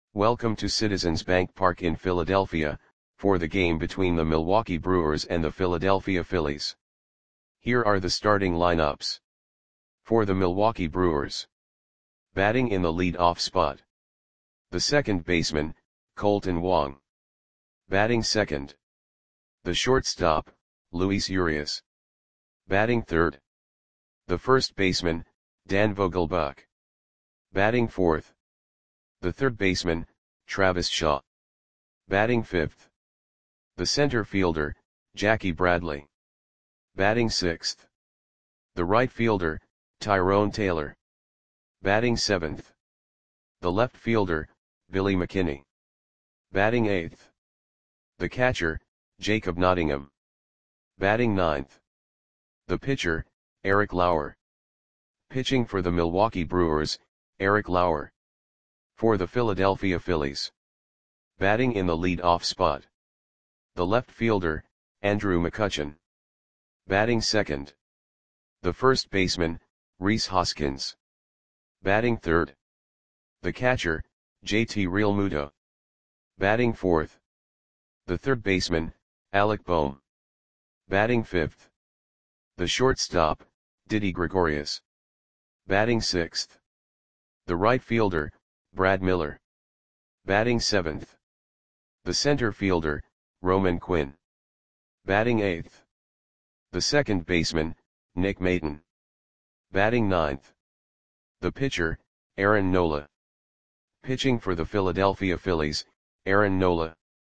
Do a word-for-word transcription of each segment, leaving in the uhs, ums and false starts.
Welcome to Citizens Bank Park in Philadelphia, for the game between the Milwaukee Brewers and the Philadelphia Phillies. Here are the starting lineups. For the Milwaukee Brewers. Batting in the lead-off spot. The second baseman, Kolten Wong. Batting second. The shortstop, Luis Urias. Batting third. The first baseman, Dan Vogelbach. Batting fourth. The third baseman, Travis Shaw. Batting fifth. The center fielder, Jackie Bradley. Batting sixth. The right fielder, Tyrone Taylor. Batting seventh. The left fielder, Billy McKinney. Batting eighth. The catcher, Jacob Nottingham. Batting ninth. The pitcher, Eric Lauer. Pitching for the Milwaukee Brewers, Eric Lauer. For the Philadelphia Phillies. Batting in the lead-off spot. The left fielder, Andrew McCutchen. Batting second. The first baseman, Rhys Hoskins. Batting third. The catcher, J T Realmuto. Batting fourth. The third baseman, Alec Bohm. Batting fifth. The shortstop, Didi Gregorius. Batting sixth. The right fielder, Brad Miller. Batting seventh. The center fielder, Roman Quinn. Batting eighth. The second baseman, Nick Maton. Batting ninth. The pitcher, Aaron Nola. Pitching for the Philadelphia Phillies, Aaron Nola.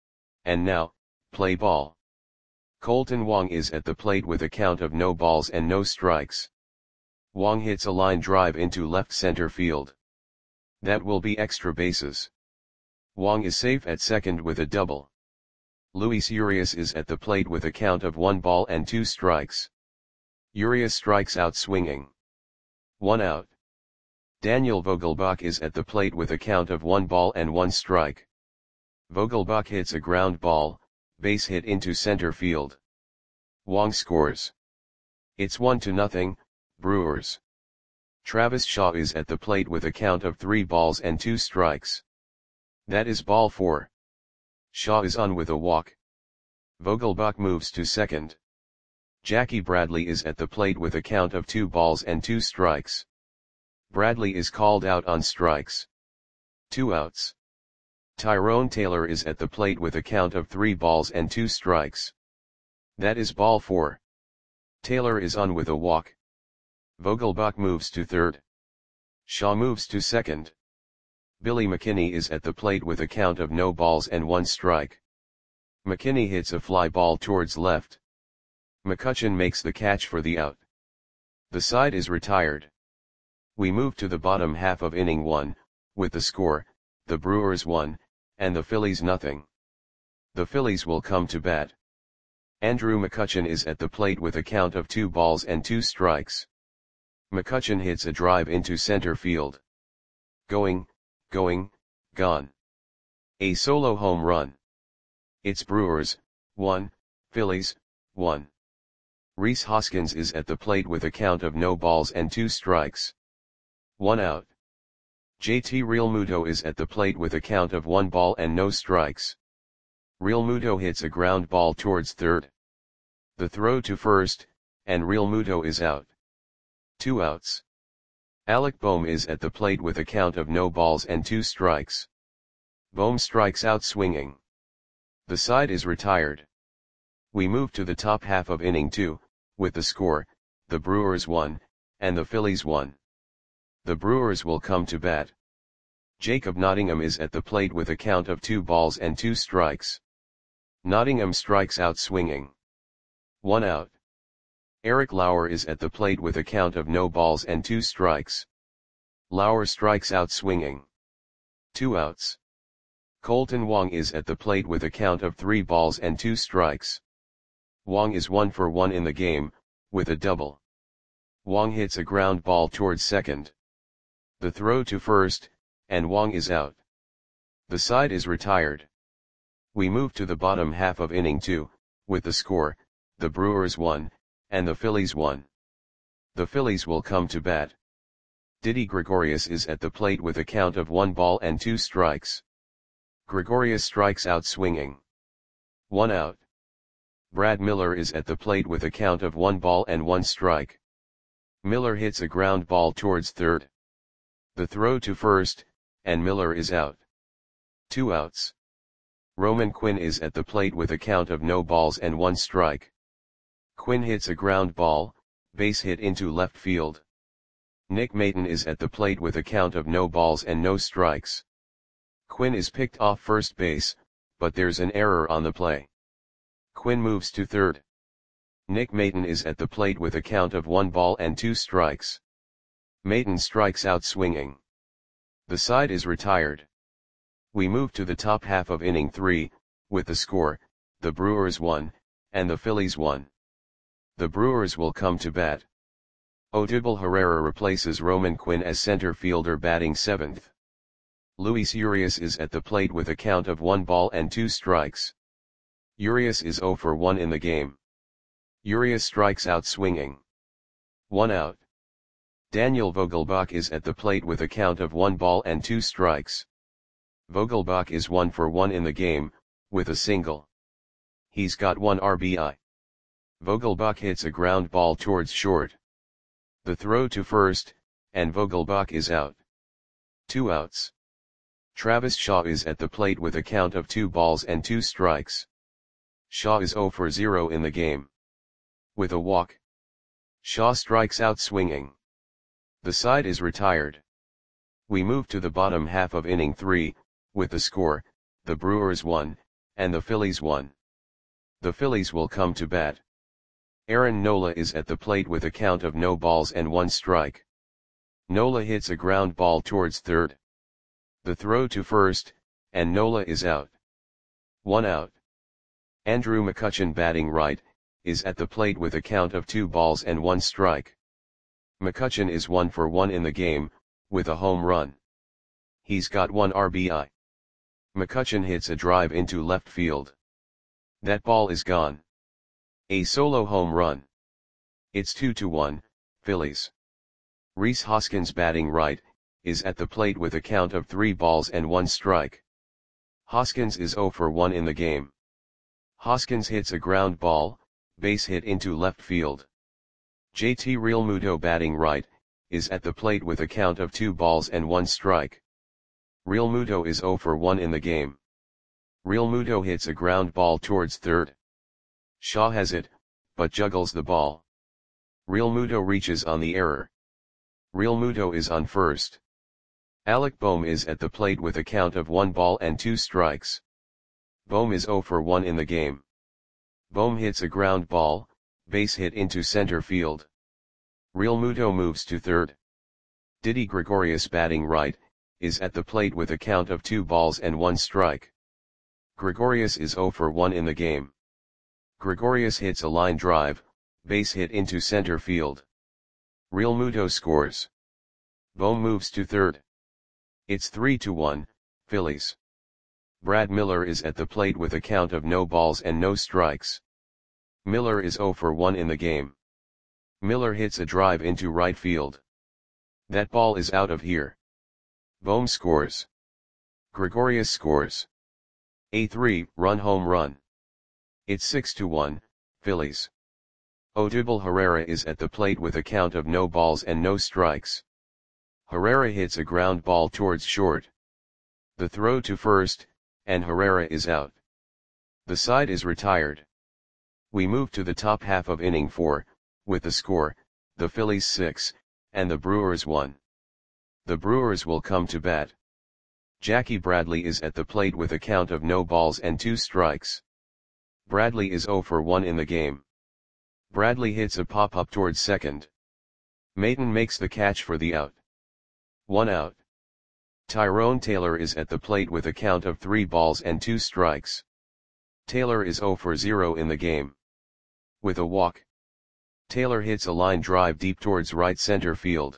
And now, play ball. Kolten Wong is at the plate with a count of no balls and no strikes. Wong hits a line drive into left center field. That will be extra bases. Wong is safe at second with a double. Luis Urias is at the plate with a count of one ball and two strikes. Urias strikes out swinging. One out. Daniel Vogelbach is at the plate with a count of one ball and one strike. Vogelbach hits a ground ball, base hit into center field. Wong scores. It's one to nothing, Brewers. Travis Shaw is at the plate with a count of three balls and two strikes. That is ball four. Shaw is on with a walk. Vogelbach moves to second. Jackie Bradley is at the plate with a count of two balls and two strikes. Bradley is called out on strikes. Two outs. Tyrone Taylor is at the plate with a count of three balls and two strikes. That is ball four. Taylor is on with a walk. Vogelbach moves to third. Shaw moves to second. Billy McKinney is at the plate with a count of no balls and one strike. McKinney hits a fly ball towards left. McCutchen makes the catch for the out. The side is retired. We move to the bottom half of inning one, with the score, the Brewers one, and the Phillies nothing. The Phillies will come to bat. Andrew McCutchen is at the plate with a count of two balls and two strikes. McCutchen hits a drive into center field. Going, going, gone. A solo home run. It's Brewers, one, Phillies, one. Rhys Hoskins is at the plate with a count of no balls and two strikes. One out. J T Realmuto is at the plate with a count of one ball and no strikes. Realmuto hits a ground ball towards third. The throw to first, and Realmuto is out. Two outs. Alec Bohm is at the plate with a count of no balls and two strikes. Bohm strikes out swinging. The side is retired. We move to the top half of inning two, with the score, the Brewers one, and the Phillies one. The Brewers will come to bat. Jacob Nottingham is at the plate with a count of two balls and two strikes. Nottingham strikes out swinging. One out. Eric Lauer is at the plate with a count of no balls and two strikes. Lauer strikes out swinging. Two outs. Kolten Wong is at the plate with a count of three balls and two strikes. Wong is one for one in the game, with a double. Wong hits a ground ball towards second. The throw to first, and Wong is out. The side is retired. We move to the bottom half of inning two, with the score, the Brewers one, and the Phillies one. The Phillies will come to bat. Didi Gregorius is at the plate with a count of one ball and two strikes. Gregorius strikes out swinging. One out. Brad Miller is at the plate with a count of one ball and one strike. Miller hits a ground ball towards third. The throw to first, and Miller is out. Two outs. Roman Quinn is at the plate with a count of no balls and one strike. Quinn hits a ground ball, base hit into left field. Nick Maton is at the plate with a count of no balls and no strikes. Quinn is picked off first base, but there's an error on the play. Quinn moves to third. Nick Maton is at the plate with a count of one ball and two strikes. Maton strikes out swinging. The side is retired. We move to the top half of inning three, with the score, the Brewers won, and the Phillies won. The Brewers will come to bat. Odubel Herrera replaces Roman Quinn as center fielder batting seventh. Luis Urias is at the plate with a count of one ball and two strikes. Urias is zero for one in the game. Urias strikes out swinging. One out. Daniel Vogelbach is at the plate with a count of one ball and two strikes. Vogelbach is one for one in the game, with a single. He's got one R B I. Vogelbach hits a ground ball towards short. The throw to first, and Vogelbach is out. Two outs. Travis Shaw is at the plate with a count of two balls and two strikes. Shaw is zero for zero in the game. With a walk. Shaw strikes out swinging. The side is retired. We move to the bottom half of inning three, with the score, the Brewers won, and the Phillies won. The Phillies will come to bat. Aaron Nola is at the plate with a count of no balls and one strike. Nola hits a ground ball towards third. The throw to first, and Nola is out. One out. Andrew McCutchen batting right, is at the plate with a count of two balls and one strike. McCutchen is one for one in the game, with a home run. He's got one R B I. McCutchen hits a drive into left field. That ball is gone. A solo home run. It's two to one, Phillies. Rhys Hoskins batting right, is at the plate with a count of three balls and one strike. Hoskins is zero for one in the game. Hoskins hits a ground ball, base hit into left field. J T Realmuto batting right, is at the plate with a count of two balls and one strike. Realmuto is zero for one in the game. Realmuto hits a ground ball towards third. Shaw has it, but juggles the ball. Realmuto reaches on the error. Realmuto is on first. Alec Bohm is at the plate with a count of one ball and two strikes. Bohm is zero for one in the game. Bohm hits a ground ball, base hit into center field. Realmuto moves to third. Didi Gregorius batting right, is at the plate with a count of two balls and one strike. Gregorius is zero for one in the game. Gregorius hits a line drive, base hit into center field. Realmuto scores. Bohm moves to third. It's three to one, Phillies. Brad Miller is at the plate with a count of no balls and no strikes. Miller is zero for one in the game. Miller hits a drive into right field. That ball is out of here. Bohm scores. Gregorius scores. A three-run home run. It's six to one, Phillies. Odubel Herrera is at the plate with a count of no balls and no strikes. Herrera hits a ground ball towards short. The throw to first, and Herrera is out. The side is retired. We move to the top half of inning four, with the score, the Phillies six, and the Brewers one. The Brewers will come to bat. Jackie Bradley is at the plate with a count of no balls and two strikes. Bradley is zero for one in the game. Bradley hits a pop-up towards second. Maton makes the catch for the out. One out. Tyrone Taylor is at the plate with a count of three balls and two strikes. Taylor is zero for zero in the game. With a walk. Taylor hits a line drive deep towards right center field.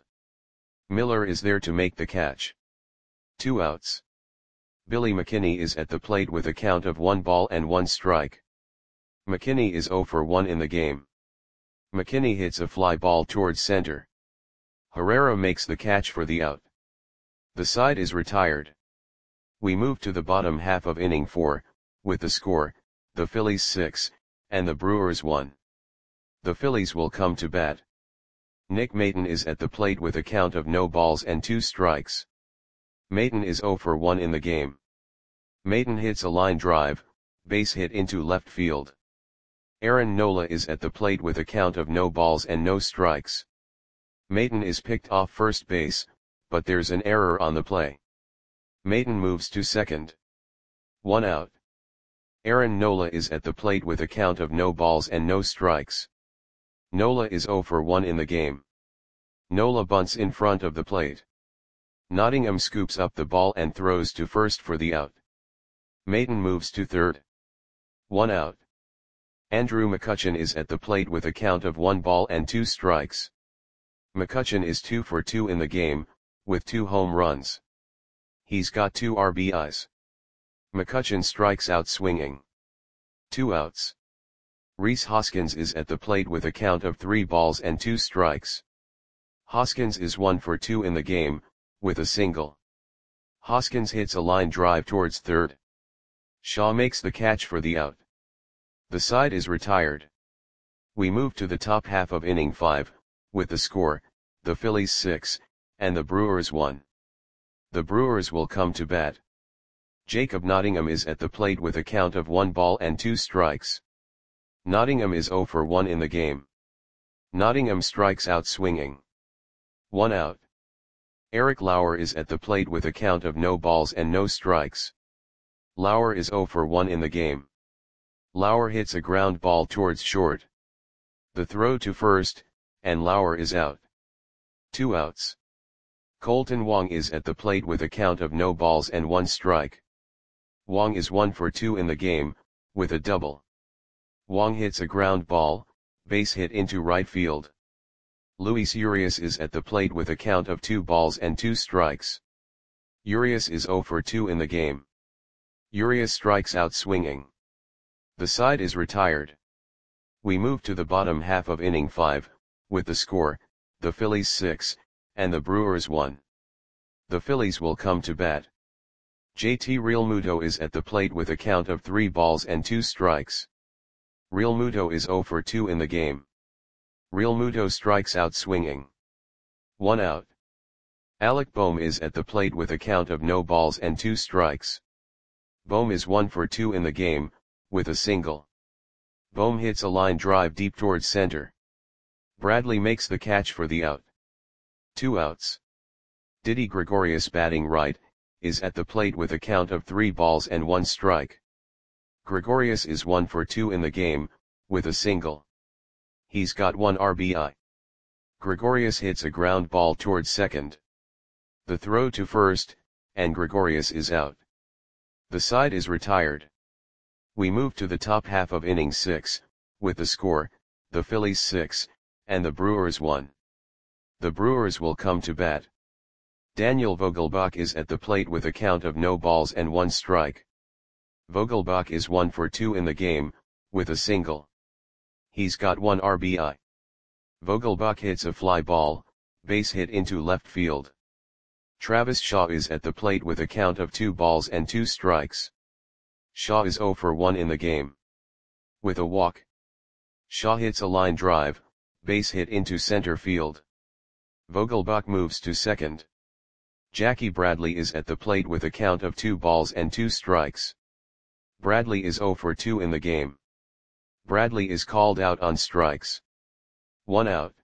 Miller is there to make the catch. Two outs. Billy McKinney is at the plate with a count of one ball and one strike. McKinney is zero for one in the game. McKinney hits a fly ball towards center. Herrera makes the catch for the out. The side is retired. We move to the bottom half of inning four, with the score, the Phillies six, and the Brewers one. The Phillies will come to bat. Nick Maton is at the plate with a count of no balls and two strikes. Maton is zero for one in the game. Maton hits a line drive, base hit into left field. Aaron Nola is at the plate with a count of no balls and no strikes. Maton is picked off first base, but there's an error on the play. Maton moves to second. One out. Aaron Nola is at the plate with a count of no balls and no strikes. Nola is zero for one in the game. Nola bunts in front of the plate. Nottingham scoops up the ball and throws to first for the out. Maton moves to third. One out. Andrew McCutchen is at the plate with a count of one ball and two strikes. McCutchen is two for two in the game, with two home runs. He's got two R B Is. McCutchen strikes out swinging. Two outs. Rhys Hoskins is at the plate with a count of three balls and two strikes. Hoskins is one for two in the game, with a single. Hoskins hits a line drive towards third. Shaw makes the catch for the out. The side is retired. We move to the top half of inning five, with the score, the Phillies six, and the Brewers one. The Brewers will come to bat. Jacob Nottingham is at the plate with a count of one ball and two strikes. Nottingham is zero for one in the game. Nottingham strikes out swinging. One out. Eric Lauer is at the plate with a count of no balls and no strikes. Lauer is zero for one in the game. Lauer hits a ground ball towards short. The throw to first, and Lauer is out. Two outs. Colton Wong is at the plate with a count of no balls and one strike. Wong is one for two in the game, with a double. Wong hits a ground ball, base hit into right field. Luis Urias is at the plate with a count of two balls and two strikes. Urias is zero for two in the game. Urias strikes out swinging. The side is retired. We move to the bottom half of inning five, with the score, the Phillies six, and the Brewers one. The Phillies will come to bat. J T Realmuto is at the plate with a count of three balls and two strikes. Realmuto is zero for two in the game. Realmuto strikes out swinging. One out. Alec Bohm is at the plate with a count of no balls and two strikes. Bohm is one for two in the game, with a single. Bohm hits a line drive deep towards center. Bradley makes the catch for the out. Two outs. Didi Gregorius, batting right, is at the plate with a count of three balls and one strike. Gregorius is one for two in the game, with a single. He's got one R B I. Gregorius hits a ground ball towards second. The throw to first, and Gregorius is out. The side is retired. We move to the top half of inning six, with the score, the Phillies six, and the Brewers one. The Brewers will come to bat. Daniel Vogelbach is at the plate with a count of no balls and one strike. Vogelbach is one for two in the game, with a single. He's got one R B I. Vogelbach hits a fly ball, base hit into left field. Travis Shaw is at the plate with a count of two balls and two strikes. Shaw is zero for one in the game. With a walk. Shaw hits a line drive, base hit into center field. Vogelbach moves to second. Jackie Bradley is at the plate with a count of two balls and two strikes. Bradley is zero for two in the game. Bradley is called out on strikes. One out.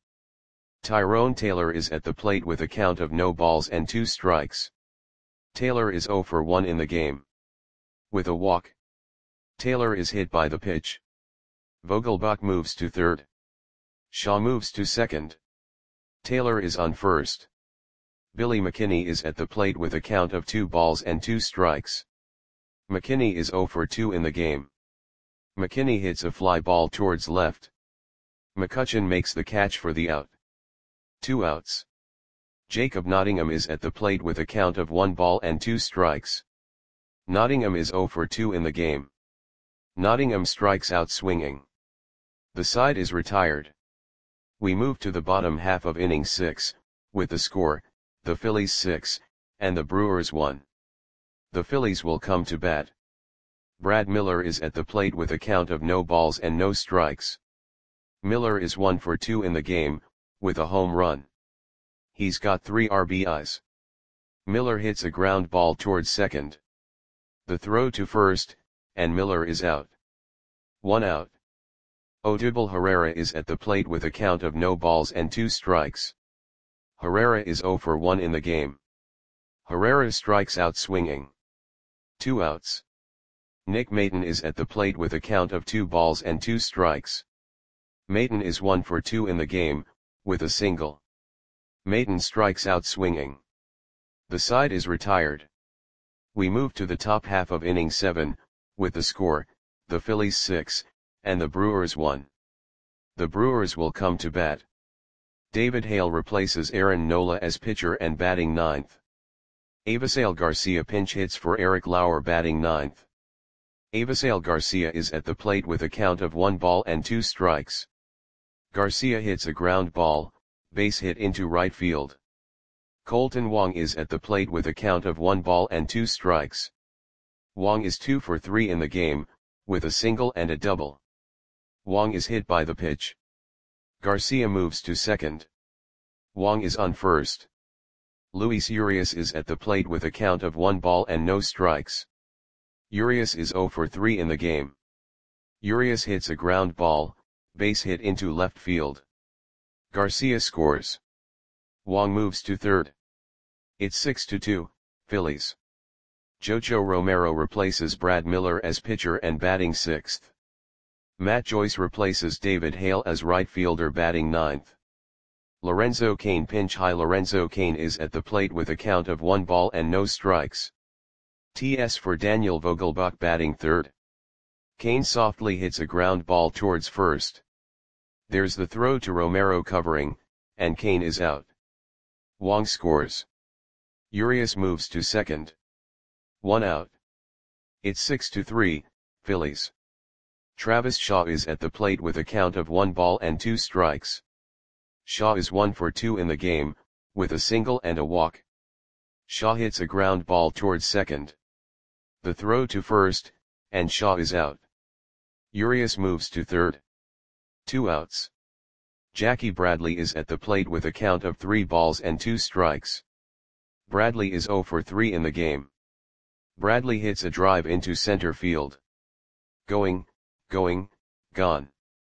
Tyrone Taylor is at the plate with a count of no balls and two strikes. Taylor is zero for one in the game. With a walk. Taylor is hit by the pitch. Vogelbach moves to third. Shaw moves to second. Taylor is on first. Billy McKinney is at the plate with a count of two balls and two strikes. McKinney is zero for two in the game. McKinney hits a fly ball towards left. McCutchen makes the catch for the out. Two outs. Jacob Nottingham is at the plate with a count of one ball and two strikes. Nottingham is zero for two in the game. Nottingham strikes out swinging. The side is retired. We move to the bottom half of inning six, with the score, the Phillies six, and the Brewers one. The Phillies will come to bat. Brad Miller is at the plate with a count of no balls and no strikes. Miller is one for two in the game, with a home run. He's got three R B Is. Miller hits a ground ball towards second. The throw to first, and Miller is out. One out. Odubel Herrera is at the plate with a count of no balls and two strikes. Herrera is zero for one in the game. Herrera strikes out swinging. Two outs. Nick Maton is at the plate with a count of two balls and two strikes. Maton is one for two in the game, with a single. Maton strikes out swinging. The side is retired. We move to the top half of inning seven, with the score, the Phillies six, and the Brewers one. The Brewers will come to bat. David Hale replaces Aaron Nola as pitcher and batting ninth. Avisail Garcia pinch hits for Eric Lauer batting ninth. Avisail Garcia is at the plate with a count of one ball and two strikes. Garcia hits a ground ball, base hit into right field. Colton Wong is at the plate with a count of one ball and two strikes. Wong is two for three in the game, with a single and a double. Wong is hit by the pitch. Garcia moves to second. Wong is on first. Luis Urias is at the plate with a count of one ball and no strikes. Urias is zero for three in the game. Urias hits a ground ball, base hit into left field. Garcia scores. Wong moves to third. It's six to two, Phillies. Jojo Romero replaces Brad Miller as pitcher and batting sixth. Matt Joyce replaces David Hale as right fielder batting ninth. Lorenzo Cain pinch high. Lorenzo Cain is at the plate with a count of one ball and no strikes. T S for Daniel Vogelbach batting third. Cain softly hits a ground ball towards first. There's the throw to Romero covering, and Cain is out. Wong scores. Urias moves to second. One out. It's six to three, Phillies. Travis Shaw is at the plate with a count of one ball and two strikes. Shaw is one for two in the game, with a single and a walk. Shaw hits a ground ball towards second. The throw to first, and Shaw is out. Urias moves to third. Two outs. Jackie Bradley is at the plate with a count of three balls and two strikes. Bradley is zero for three in the game. Bradley hits a drive into center field. Going, going, gone.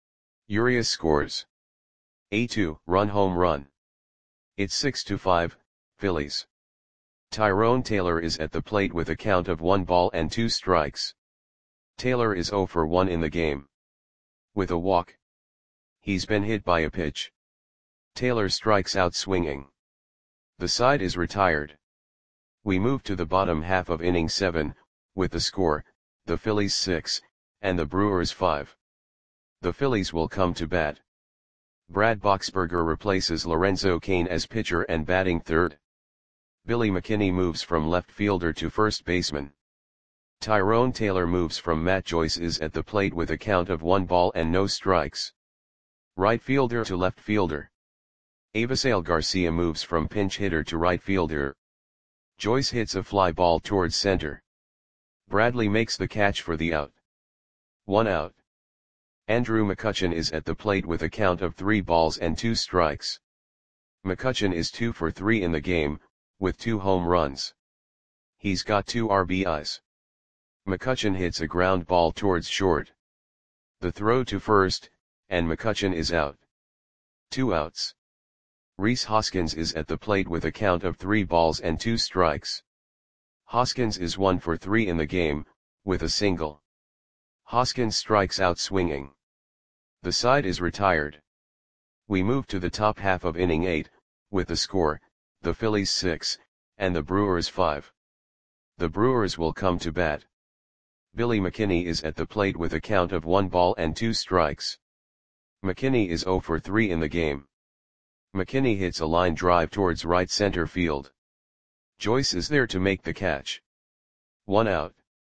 Urias scores. A two-run home run. It's six to five, Phillies. Tyrone Taylor is at the plate with a count of one ball and two strikes. Taylor is zero for one in the game. With a walk. He's been hit by a pitch. Taylor strikes out swinging. The side is retired. We move to the bottom half of inning seven, with the score, the Phillies six, and the Brewers five. The Phillies will come to bat. Brad Boxberger replaces Lorenzo Cain as pitcher and batting third. Billy McKinney moves from left fielder to first baseman. Tyrone Taylor moves from Matt Joyce is at the plate with a count of one ball and no strikes. Right fielder to left fielder. Avisail Garcia moves from pinch hitter to right fielder. Joyce hits a fly ball towards center. Bradley makes the catch for the out. One out. Andrew McCutchen is at the plate with a count of three balls and two strikes. McCutchen is two for three in the game, with two home runs. He's got two R B Is. McCutchen hits a ground ball towards short. The throw to first, and McCutchen is out. Two outs. Rhys Hoskins is at the plate with a count of three balls and two strikes. Hoskins is one for three in the game, with a single. Hoskins strikes out swinging. The side is retired. We move to the top half of inning eight, with the score, the Phillies six, and the Brewers five. The Brewers will come to bat. Billy McKinney is at the plate with a count of one ball and two strikes. McKinney is zero for three in the game. McKinney hits a line drive towards right center field. Joyce is there to make the catch. One out.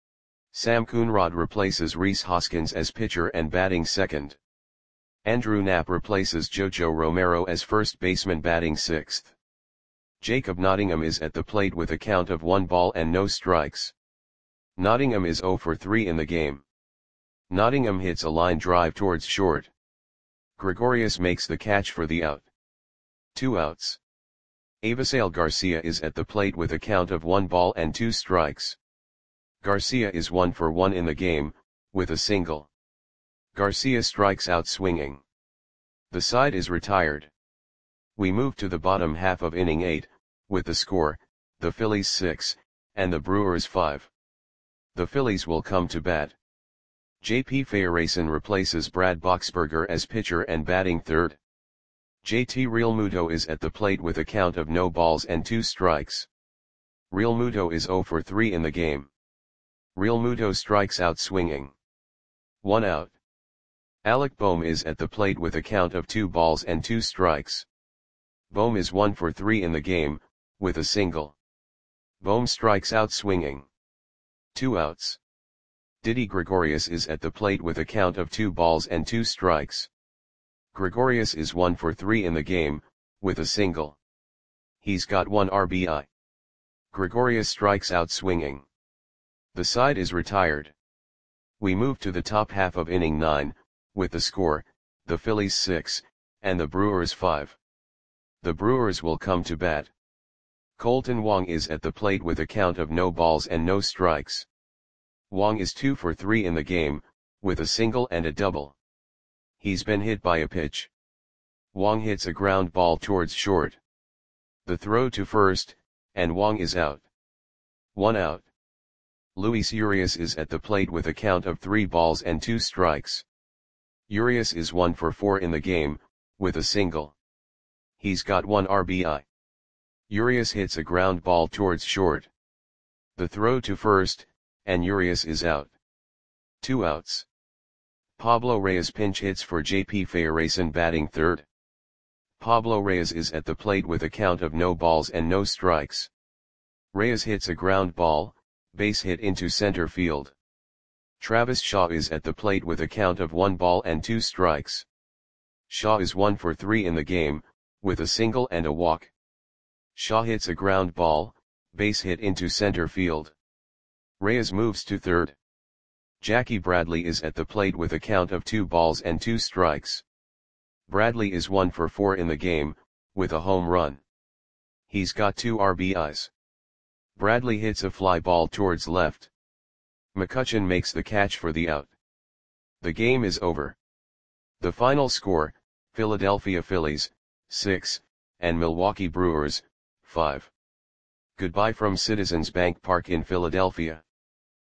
Sam Coonrod replaces Rhys Hoskins as pitcher and batting second. Andrew Knapp replaces Jojo Romero as first baseman batting sixth. Jacob Nottingham is at the plate with a count of one ball and no strikes. Nottingham is zero for three in the game. Nottingham hits a line drive towards short. Gregorius makes the catch for the out. Two outs. Avisail Garcia is at the plate with a count of one ball and two strikes. Garcia is one for one in the game, with a single. Garcia strikes out swinging. The side is retired. We move to the bottom half of inning eight, with the score, the Phillies six, and the Brewers five. The Phillies will come to bat. J P Feyereisen replaces Brad Boxberger as pitcher and batting third. J T Realmuto is at the plate with a count of no balls and two strikes. Realmuto is zero for three in the game. Realmuto strikes out swinging. One out. Alec Bohm is at the plate with a count of two balls and two strikes. Bohm is one for three in the game, with a single. Bohm strikes out swinging. Two outs. Didi Gregorius is at the plate with a count of two balls and two strikes. Gregorius is one for three in the game, with a single. He's got one R B I. Gregorius strikes out swinging. The side is retired. We move to the top half of inning nine, with the score, the Phillies six, and the Brewers five. The Brewers will come to bat. Colton Wong is at the plate with a count of no balls and no strikes. Wong is two for three in the game, with a single and a double. He's been hit by a pitch. Wong hits a ground ball towards short. The throw to first, and Wong is out. One out. Luis Urias is at the plate with a count of three balls and two strikes. Urias is one for four in the game, with a single. He's got one R B I. Urias hits a ground ball towards short. The throw to first, and Urias is out. Two outs. Pablo Reyes pinch hits for J P Feyereisen batting third. Pablo Reyes is at the plate with a count of no balls and no strikes. Reyes hits a ground ball, base hit into center field. Travis Shaw is at the plate with a count of one ball and two strikes. Shaw is one for three in the game, with a single and a walk. Shaw hits a ground ball, base hit into center field. Reyes moves to third. Jackie Bradley is at the plate with a count of two balls and two strikes. Bradley is one for four in the game, with a home run. He's got two R B Is. Bradley hits a fly ball towards left. McCutchen makes the catch for the out. The game is over. The final score, Philadelphia Phillies, six, and Milwaukee Brewers, five. Goodbye from Citizens Bank Park in Philadelphia.